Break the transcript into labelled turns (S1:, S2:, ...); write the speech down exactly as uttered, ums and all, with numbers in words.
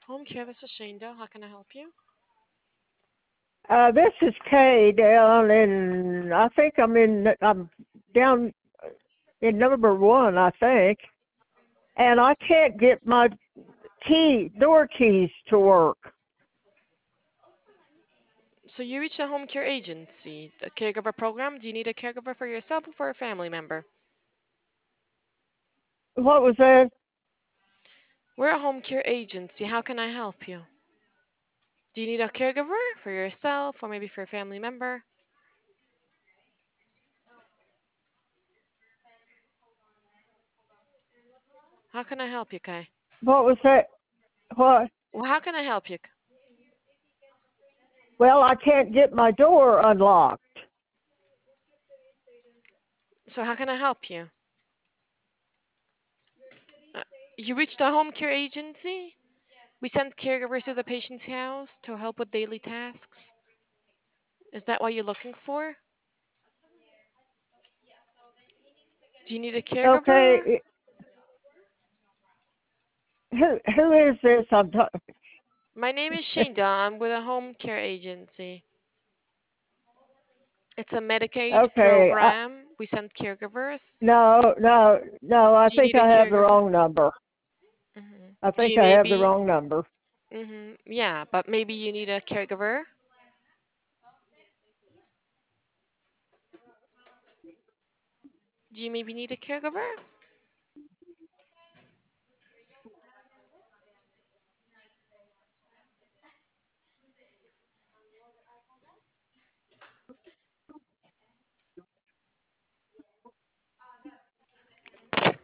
S1: Home care, this is Shanda. How can I help you?
S2: Uh, this is Kay down in, I think I'm in, I'm down in number one, I think, and I can't get my key, door keys to work.
S1: So you reached a home care agency, the caregiver program. Do you need a caregiver for yourself or for a family member?
S2: What was that?
S1: We're a home care agency. How can I help you? Do you need a caregiver for yourself or maybe for a family member? How can I help you, Kai?
S2: What was that? What?
S1: Well, how can I help you?
S2: Well, I can't get my door unlocked.
S1: So how can I help you? Uh, you reached a home care agency? We send caregivers to the patient's house to help with daily tasks. Is that what you're looking for? Do you need a caregiver?
S2: Okay, who who is this? I'm talking.
S1: My name is Shanda. I'm with a home care agency. It's a Medicaid
S2: Okay, I,
S1: program. We send caregivers.
S2: no, no, no. I
S1: Do you
S2: think
S1: need a
S2: I have the
S1: caregiver?
S2: wrong number.
S1: Hmm.
S2: I
S1: Do
S2: think
S1: you
S2: I have the
S1: maybe?
S2: wrong number.
S1: Hmm. Yeah, but maybe you need a caregiver. Do you maybe need a caregiver?